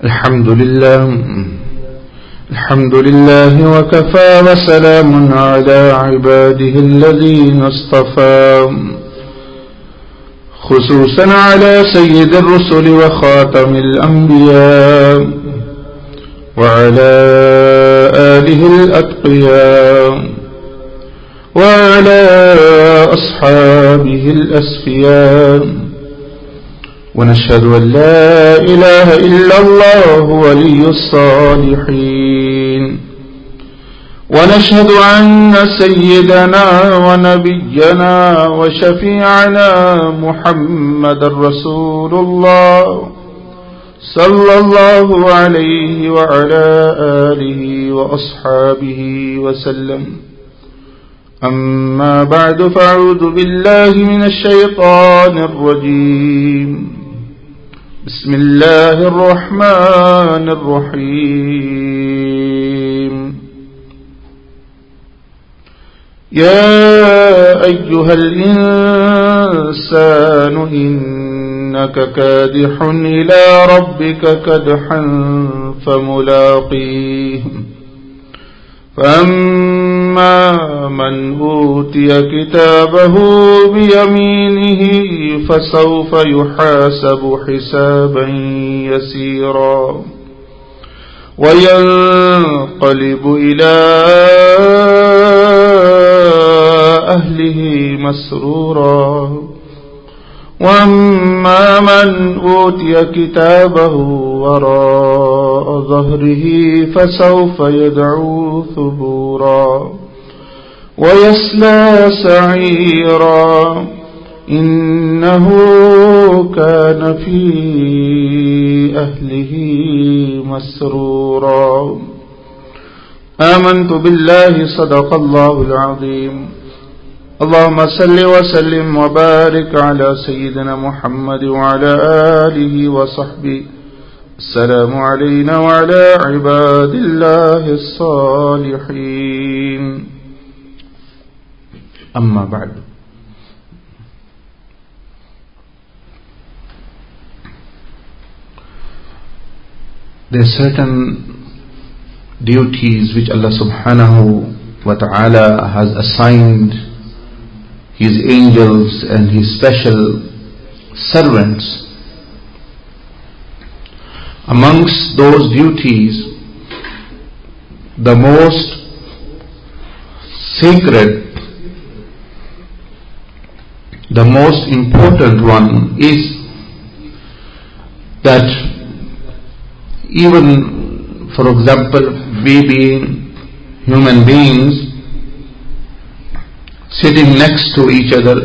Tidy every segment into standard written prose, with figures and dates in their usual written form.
الحمد لله وكفى وسلام على عباده الذين اصطفى خصوصا على سيد الرسل وخاتم الأنبياء وعلى آله الأتقياء وعلى أصحابه الأسفياء ونشهد أن لا إله إلا الله ولي الصالحين ونشهد أن سيدنا ونبينا وشفيعنا محمد رسول الله صلى الله عليه وعلى آله وأصحابه وسلم أما بعد فأعوذ بالله من الشيطان الرجيم بسم الله الرحمن الرحيم يا أيها الإنسان إنك كادح إلى ربك كدحا فملاقيه فأما من أوتي كتابه بيمينه فسوف يحاسب حسابا يسيرا وينقلب إلى أهله مسرورا وأما من أوتي كتابه وراء ظهره فسوف يدعو ثبورا ويصلى سعيرا إنه كان في أهله مسرورا آمنت بالله صدق الله العظيم اللهم صل وسلم وبارك على سيدنا محمد وعلى آله وصحبه السلام علينا وعلى عباد الله الصالحين أما بعد There are certain duties which Allah subhanahu wa ta'ala has assigned His angels and His special servants. Amongst those duties, the most sacred, the most important one is that even, for example, we being human beings, sitting next to each other,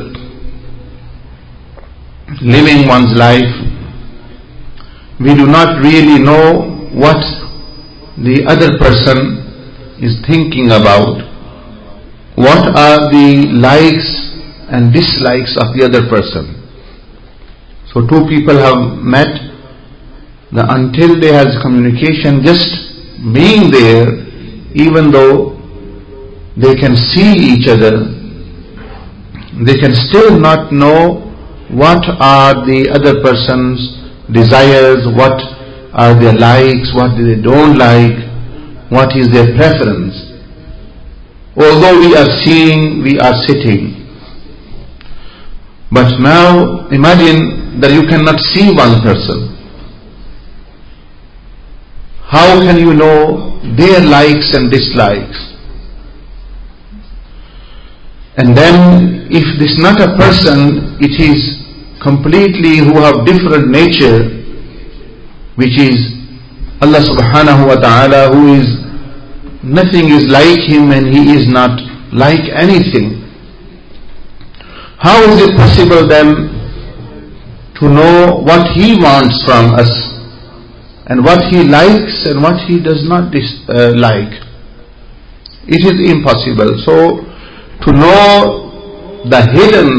living one's life, we do not really know what the other person is thinking about, what are the likes and dislikes of the other person. So two people have met, until they have communication, just being there, even though they can see each other, they can still not know what are the other person's desires, what are their likes, what they don't like, what is their preference. Although we are seeing, we are sitting. But now imagine that you cannot see one person. How can you know their likes and dislikes? And then if this is not a person, it is completely who have different nature, which is Allah subhanahu wa ta'ala, who is nothing is like Him and He is not like anything. How is it possible then to know what He wants from us and what He likes and what He does not like? It is impossible. So to know the hidden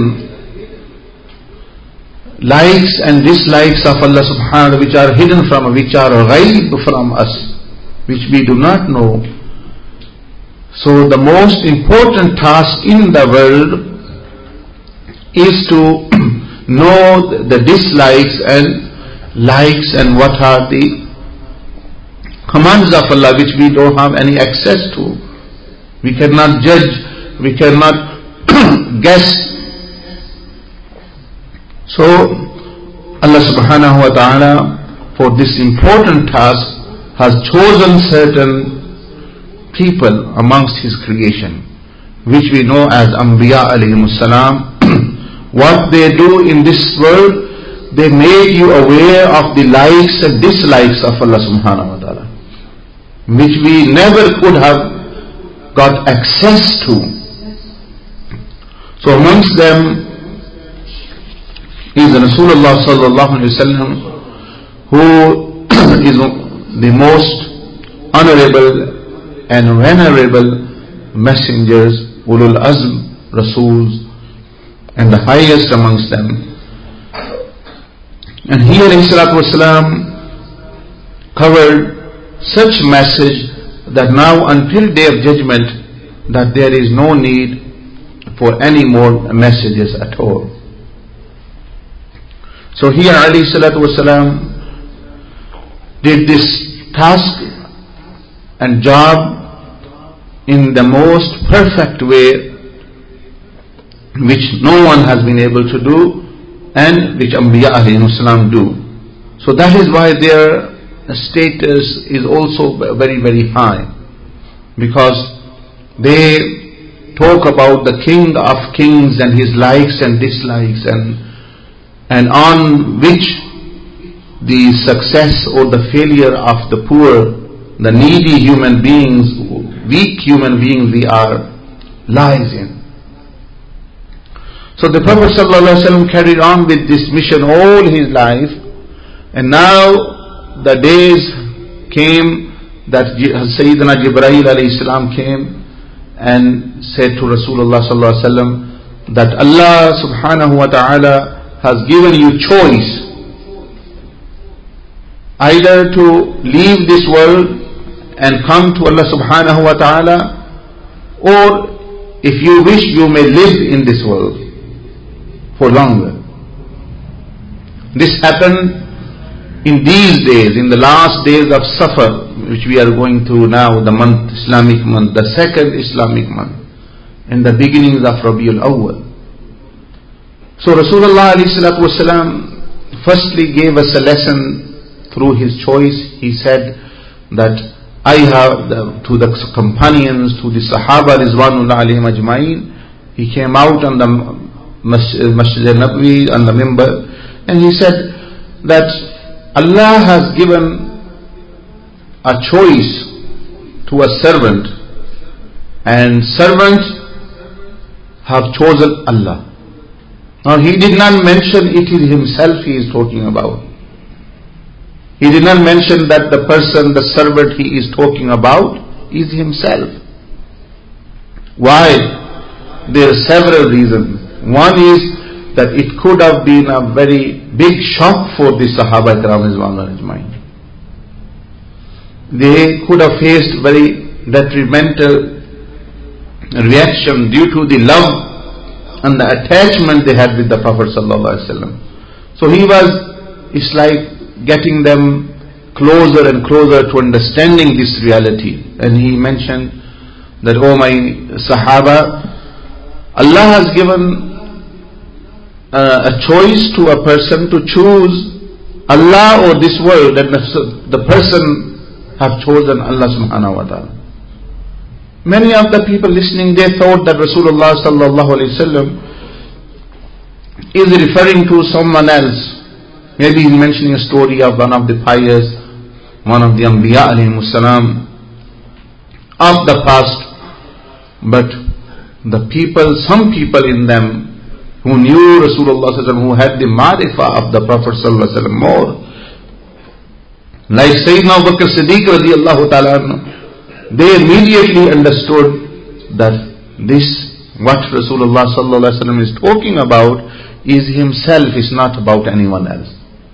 likes and dislikes of Allah subhanahu wa ta'ala, which are hidden from, which are ghaib from us, which we do not know. So the most important task in the world is to know the dislikes and likes and what are the commands of Allah which we don't have any access to. We cannot judge, we cannot guess. So Allah subhanahu wa ta'ala for this important task has chosen certain people amongst His creation, which we know as Anbiya alayhimus salam. What they do in this world, they make you aware of the likes and dislikes of Allah subhanahu wa ta'ala, which we never could have got access to. So amongst them is Rasulullah sallallahu alaihi wasallam, who is the most honorable and venerable messengers, ulul azm Rasuls, and the highest amongst them. And he alayhi salatu wasalam covered such message that now until day of judgment that there is no need for any more messages at all. So here alayhi salatu wasalam did this task and job in the most perfect way, which no one has been able to do and which Anbiya alayhimus salam do. So that is why their status is also very, very high, because they talk about the King of Kings and his likes and dislikes, and on which the success or the failure of the poor, the needy human beings, weak human beings we are, lies in. So the Prophet ﷺ carried on with this mission all his life, and now the days came that Sayyidina Jibreel alayhi salam came and said to Rasulullah ﷺ that Allah subhanahu wa ta'ala has given you choice, either to leave this world and come to Allah subhanahu wa ta'ala, or if you wish you may live in this world for longer. This happened in these days, in the last days of Safar, which we are going through now, the month, Islamic month, the second Islamic month, and the beginnings of Rabiul Awwal. So Rasulullah ﷺ firstly gave us a lesson through his choice. He said that I have, to the companions, to the Sahaba Rizwanullah alayhim ajma'in, he came out on the Masjid al-Nabawi, on the Mimbar, and he said that Allah has given a choice to a servant, and servants have chosen Allah. Now he did not mention it is himself he is talking about. He did not mention that the person, the servant he is talking about is himself. Why? There are several reasons. One is that it could have been a very big shock for the Sahaba Ikram Rizwanullah ajma'in. They could have faced very detrimental reaction due to the love and the attachment they had with the Prophet sallallahu alaihi wasallam. So it's like getting them closer and closer to understanding this reality. And he mentioned that, oh my Sahaba, Allah has given a choice to a person to choose Allah or this world, and the person have chosen Allah subhanahu wa ta'ala. Many of the people listening, they thought that Rasulullah sallallahu alaihi wasallam is referring to someone else. Maybe he's mentioning a story of one of the pious, one of the Anbiya alayhimus salam of the past. But the people, some people in them who knew Rasulullah sallallahu alaihi wasallam, who had the ma'rifah of the Prophet sallallahu alaihi wasallam more, like Sayyidina Abu Bakr Siddiq radiallahu ta'ala, they immediately understood that this, what Rasulullah sallallahu alaihi wasallam is talking about, is himself, is not about anyone else.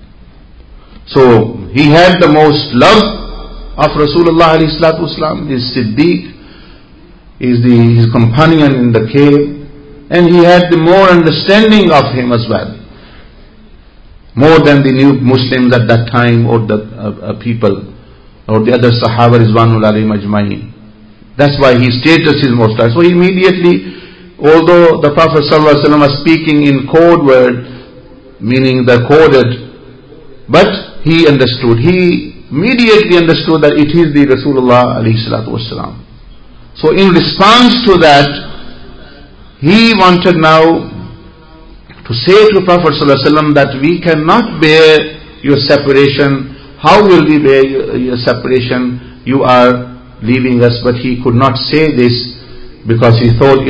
So he had the most love of Rasulullah alayhi salatu wasalam, his Siddiq, is his companion in the cave, and he had the more understanding of him as well, more than the new Muslims at that time or the people. or the other Sahaba Rizwanul alayhim ajma'in. That's why his status is most high. So immediately, although the Prophet ﷺ was speaking in code word, meaning the coded, but he understood. He immediately understood that it is the Rasulullah alayhi salatu wasalam. So in response to that, he wanted now to say to Prophet ﷺ that we cannot bear your separation. How will we bear your separation? You are leaving us. But he could not say this because he thought it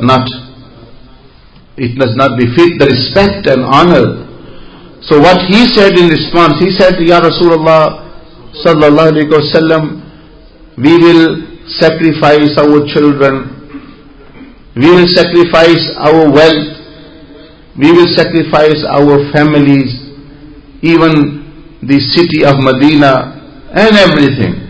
does not befit the respect and honor. So what he said in response, he said, Ya Rasulullah sallallahu alaihi wasallam, we will sacrifice our children, we will sacrifice our wealth, we will sacrifice our families, even the city of Medina and everything.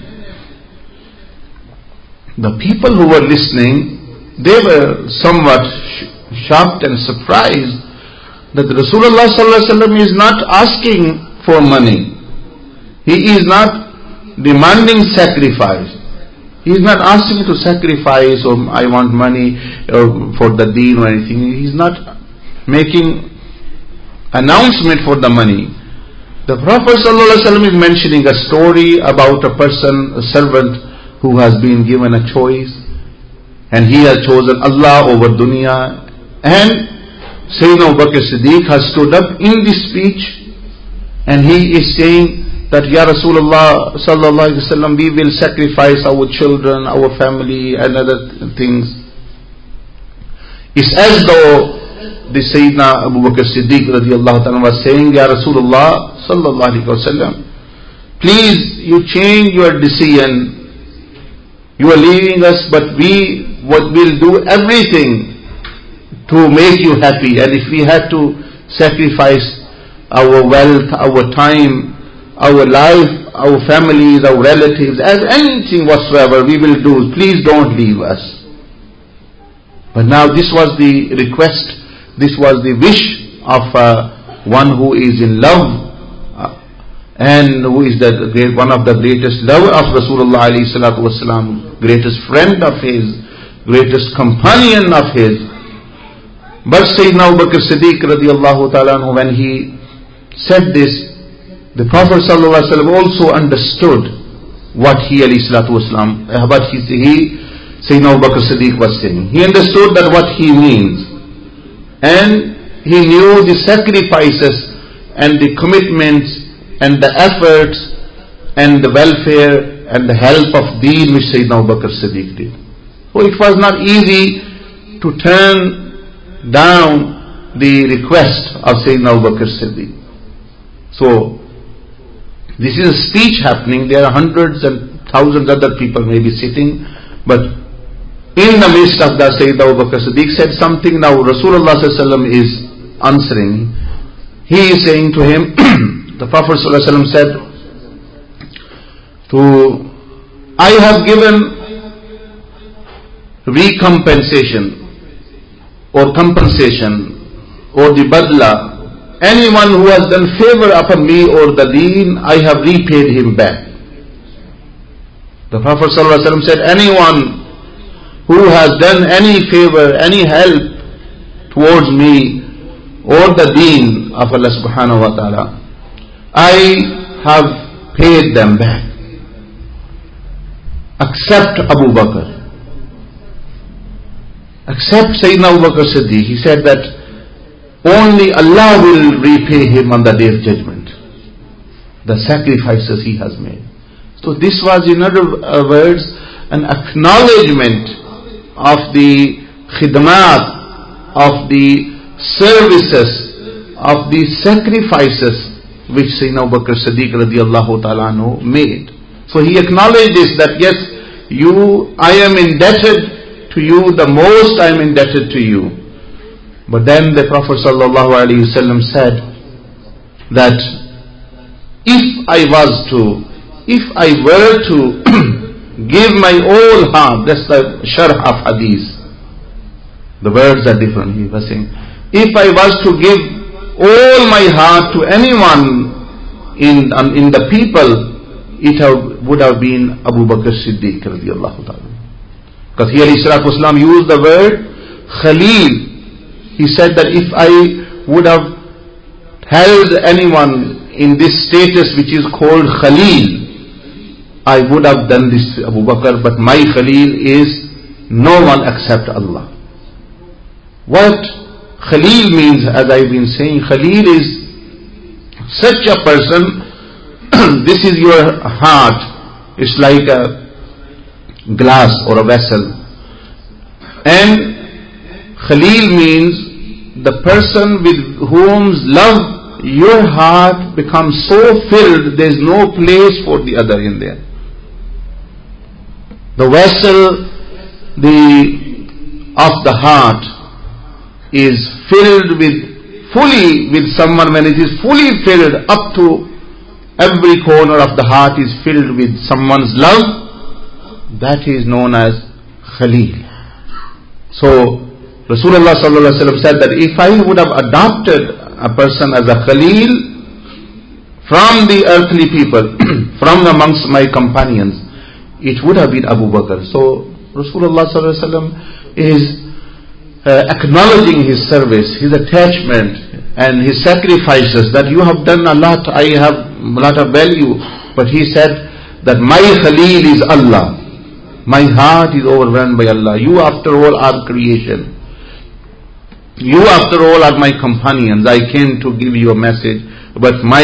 The people who were listening, they were somewhat shocked and surprised that Rasulullah ﷺ is not asking for money. He is not demanding sacrifice. He is not asking to sacrifice, or I want money for the deen or anything. He is not making announcement for the money. The Prophet ﷺ is mentioning a story about a person, a servant who has been given a choice, and he has chosen Allah over dunya. And Sayyidina Abu Bakr Siddiq has stood up in this speech, and he is saying that, Ya Rasulullah sallallahu alaihi wasallam, we will sacrifice our children, our family, and other things. It's as though the Sayyidina Abu Bakr Siddiq radiallahu ta'ala was saying, Ya Rasulullah sallallahu alaihi wasallam, please, you change your decision. You are leaving us, but we will do everything to make you happy. And if we had to sacrifice our wealth, our time, our life, our families, our relatives, as anything whatsoever, we will do. Please don't leave us. But now this was the request, this was the wish of one who is in love and who is one of the greatest lover of Rasulullah alayhi salatu wasalam, greatest friend of his, greatest companion of his. But Sayyidina Abu Bakr Siddiq radiallahu ta'ala, when he said this, the Prophet sallallahu alaihi wasallam also understood what he alayhi salatu wasalam, what Sayyidina Abu Bakr Siddiq was saying. He understood that what he means, and he knew the sacrifices and the commitments and the efforts and the welfare and the help of deen which Sayyidina Abu Bakr Siddiq did. So it was not easy to turn down the request of Sayyidina Abu Bakr Siddiq. So this is a speech happening. There are hundreds and thousands other people may be sitting, but in the midst of that, Sayyidina Abu Bakr Siddiq said something. Now Rasulullah ﷺ is answering. He is saying to him, the Prophet ﷺ said, I have given recompensation or compensation or the badla. Anyone who has done favor upon me or the deen, I have repaid him back. The Prophet ﷺ said, anyone who has done any favor, any help towards me or the deen of Allah subhanahu wa ta'ala, I have paid them back. Except Abu Bakr. Except Sayyidina Abu Bakr Siddiq. He said that only Allah will repay him on the day of judgment, the sacrifices he has made. So this was, in other words, an acknowledgement of the khidmat, of the services, of the sacrifices which Sayyidina Abu Bakr Siddiq radiallahu ta'ala anhu made. So he acknowledged this, that yes, I am indebted to you, the most I am indebted to you. But then the Prophet sallallahu alaihi wasallam said that if I were to give my whole heart, that's the sharh of hadith. The words are different. He was saying, if I was to give all my heart to anyone in the people, would have been Abu Bakr Siddiq radiallahu ta'ala. Because he alayhi salatu wasalam used the word Khalil. He said that if I would have held anyone in this status which is called Khalil, I would have done this to Abu Bakr, but my Khalil is no one except Allah. What Khalil means, as I've been saying, Khalil is such a person, this is your heart, it's like a glass or a vessel. And Khalil means the person with whom's love your heart becomes so filled, there is no place for the other in there. The vessel of the heart is filled fully with someone. When it is fully filled up to every corner of the heart is filled with someone's love, that is known as Khalil. So Rasulullah sallallahu alaihi wasallam said that if I would have adopted a person as a Khalil from the earthly people, from amongst my companions, it would have been Abu Bakr. So Rasulullah sallallahu alaihi wasallam is acknowledging his service, his attachment and his sacrifices, that you have done a lot, I have a lot of value. But he said that my Khalil is Allah. My heart is overwhelmed by Allah. You after all are creation. You after all are my companions. I came to give you a message, but my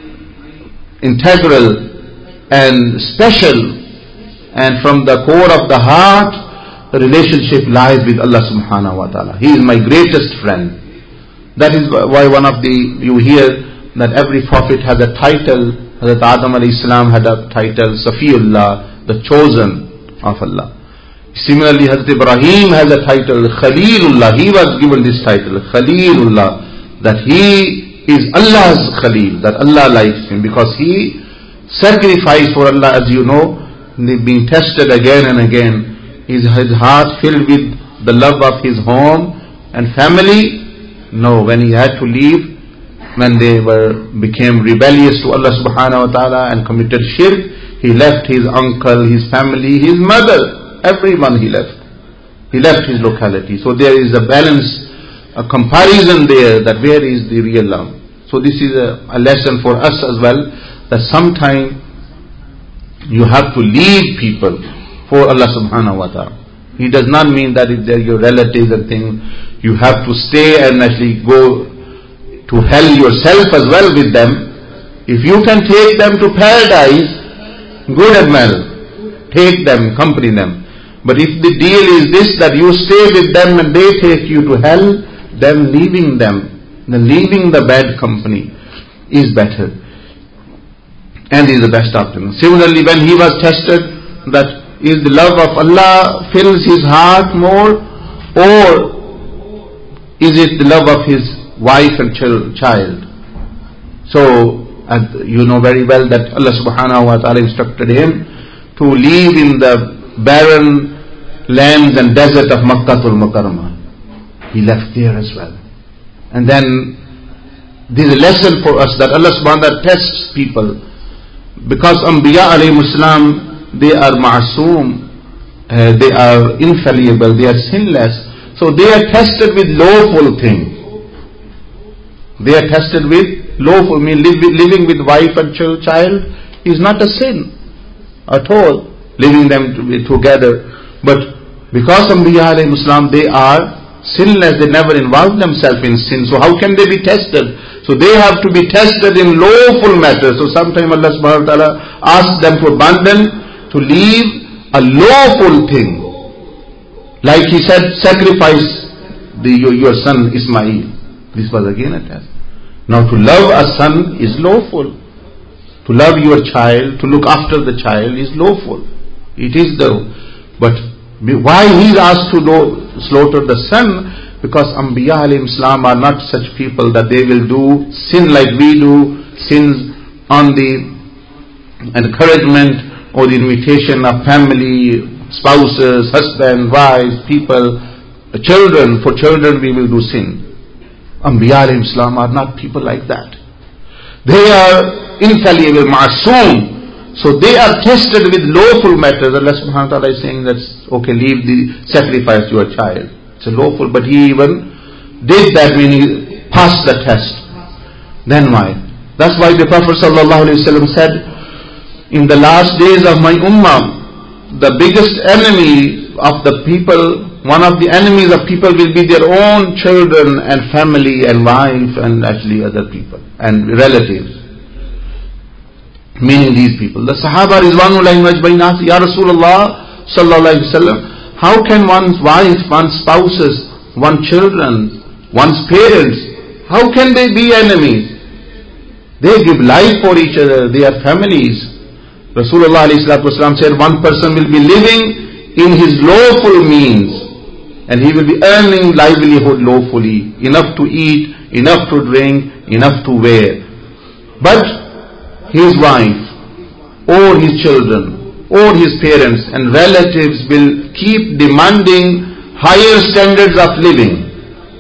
integral and special and from the core of the heart, the relationship lies with Allah subhanahu wa ta'ala. He is my greatest friend. That is why you hear that every prophet has a title. Hazrat Adam alayhi salam had a title, Safiullah, the chosen of Allah. Similarly, Hazrat Ibrahim has a title, Khalilullah. He was given this title, Khalilullah, that he is Allah's Khalil, that Allah likes him because he sacrificed for Allah, as you know, being tested again and again. His heart filled with the love of his home and family. No, when he had to leave, when they became rebellious to Allah subhanahu wa ta'ala and committed shirk, he left his uncle, his family, his mother, everyone he left. He left his locality. So there is a balance, a comparison there, that where is the real love. So this is a lesson for us as well, that sometime you have to leave people for Allah subhanahu wa ta'ala. It does not mean that if they're your relatives and things, you have to stay and actually go to hell yourself as well with them. If you can take them to paradise, good and well, take them, accompany them. But if the deal is this, that you stay with them and they take you to hell, then leaving the bad company is better and is the best option. Similarly, when he was tested, that is the love of Allah fills his heart more, or is it the love of his wife and child? So, you know very well that Allah subhanahu wa ta'ala instructed him to live in the barren lands and desert of Makkatul Mukarramah. He left there as well. And then this is a lesson for us that Allah subhanahu wa ta'ala tests people, because Anbiya alayhi salam, they are ma'soom, they are infallible, they are sinless. So they are tested with lawful things. They are tested with lawful, living with wife and child is not a sin at all, living them together. But because Anbiya alayhi salam, they are sinless, they never involve themselves in sin. So how can they be tested? So they have to be tested in lawful matters. So sometimes Allah subhanahu wa ta'ala asks them to abandon, to leave a lawful thing. Like he said, sacrifice your son Ismail. This was again a test. Now to love a son is lawful. To love your child, to look after the child is lawful. It is but why he is asked to slaughter the son? Because Anbiya alayhim salam are not such people that they will do sin like we do, sins on the encouragement or the invitation of family, spouses, husband, wives, people, children. For children we will do sin. Anbiya alayhim salam are not people like that. They are infallible, ma'soom. So they are tested with lawful matters. Allah subhanahu wa ta'ala is saying that, okay, leave the sacrifice to your child. It's a lawful, but he even did that when he passed the test. Then why? That's why the Prophet sallallahu alaihi wasallam said, in the last days of my ummah, the biggest enemy of the people, one of the enemies of people will be their own children and family and wife and actually other people and relatives. Meaning these people. The Sahaba Rizwanullahi Majmain asked, Ya Rasulullah sallallahu alaihi wasallam, how can one's wife, one's spouses, one's children, one's parents, how can they be enemies? They give life for each other, they are families. Rasulullah alayhi salatu wasalam said, one person will be living in his lawful means and he will be earning livelihood lawfully, enough to eat, enough to drink, enough to wear. But his wife or his children or his parents and relatives will keep demanding higher standards of living.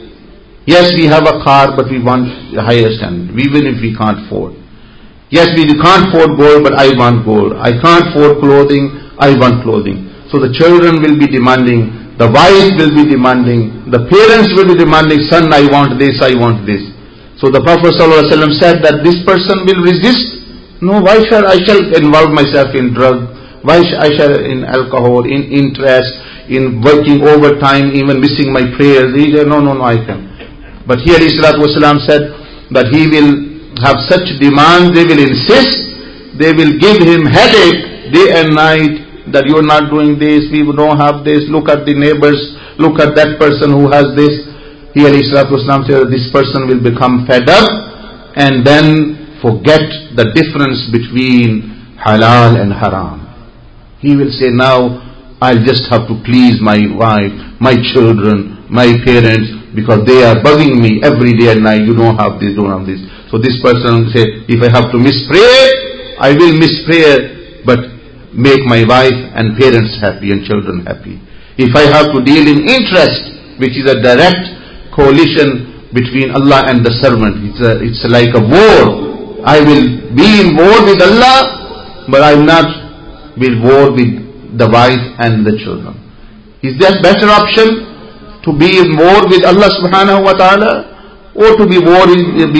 Yes, we have a car, but we want a higher standard, even if we can't afford. Yes, we can't afford gold, but I want gold. I can't afford clothing, I want clothing. So the children will be demanding, the wife will be demanding, the parents will be demanding, son, I want this, I want this. So the Prophet ﷺ said that this person will resist. No, why shall I involve myself in drugs? Why I shall in alcohol, in interest, in working overtime, even missing my prayers? He said, no, I can. But here Isra Wasalam said that he will have such demands, they will insist, they will give him headache day and night that you are not doing this, we don't have this, look at the neighbors, look at that person who has this. Here Isra Wasalam said that this person will become fed up and then forget the difference between halal and haram. He will say, now I'll just have to please my wife, my children, my parents, because they are bugging me every day and night, you don't have this, don't have this. So this person will say, if I have to miss prayer, I will miss prayer, but make my wife and parents happy and children happy. If I have to deal in interest, which is a direct coalition between Allah and the servant, it's like a war. I will be in war with Allah, but I will not be in war with the wife and the children. Is that better option? To be in war with Allah subhanahu wa ta'ala, or to be war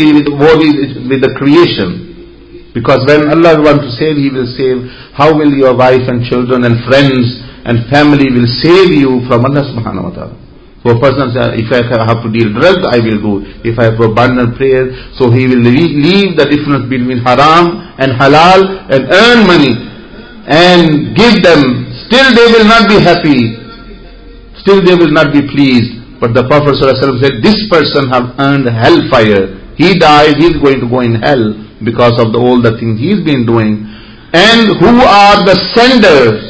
with the creation? Because when Allah wants to save, He will save. How will your wife and children and friends and family will save you from Allah subhanahu wa ta'ala? So a person says, if I have to deal drugs, I will do. If I have to abandon prayer, so he will leave the difference between haram and halal and earn money and give them. Still they will not be happy. Still they will not be pleased. But the Prophet ﷺ said, this person have earned hellfire. He died, he is going to go in hell because of all the things he's been doing. And who are the senders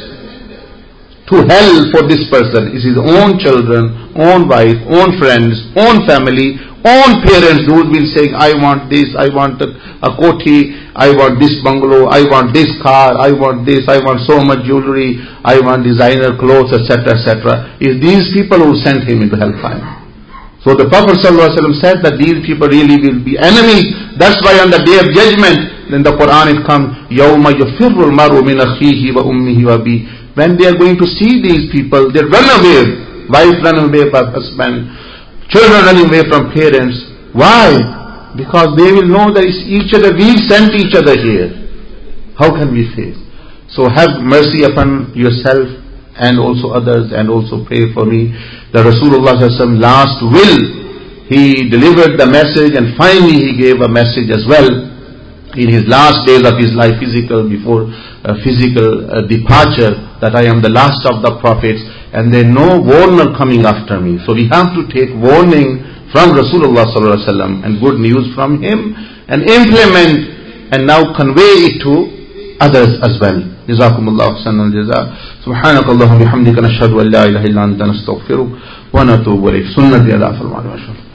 to hell for this person? Is his own children, own wife, own friends, own family, own parents who will be saying, I want this, I want a koti, I want this bungalow, I want this car, I want this, I want so much jewelry, I want designer clothes, etc., etc. Is these people who sent him into hellfire. So the Prophet ﷺ said that these people really will be enemies. That's why on the day of judgment, in the Quran it comes, يَوْمَ يَفِرُّ الْمَرْءُ مِنْ أَخِيهِ وَأُمِّهِ وَأَبِيهِ. When they are going to see these people, they run away. Wife run away from husband, children running away from parents. Why? Because they will know that it's each other, we sent each other here. How can we face? So have mercy upon yourself and also others, and also pray for me. The Rasulullah ﷺ last will, he delivered the message, and finally he gave a message as well in his last days of his life, before physical departure, that I am the last of the prophets and there is no warner coming after me. So we have to take warning from Rasulullah sallallahu alaihi wasallam and good news from him and implement and now convey it to others as well. Jazakumullahu khairan jaza. Subhanakallahumma bihamdika nashhadu an la ilaha illa anta nastaghfiruka wa natubu ilayk. Sunnati ala farman wa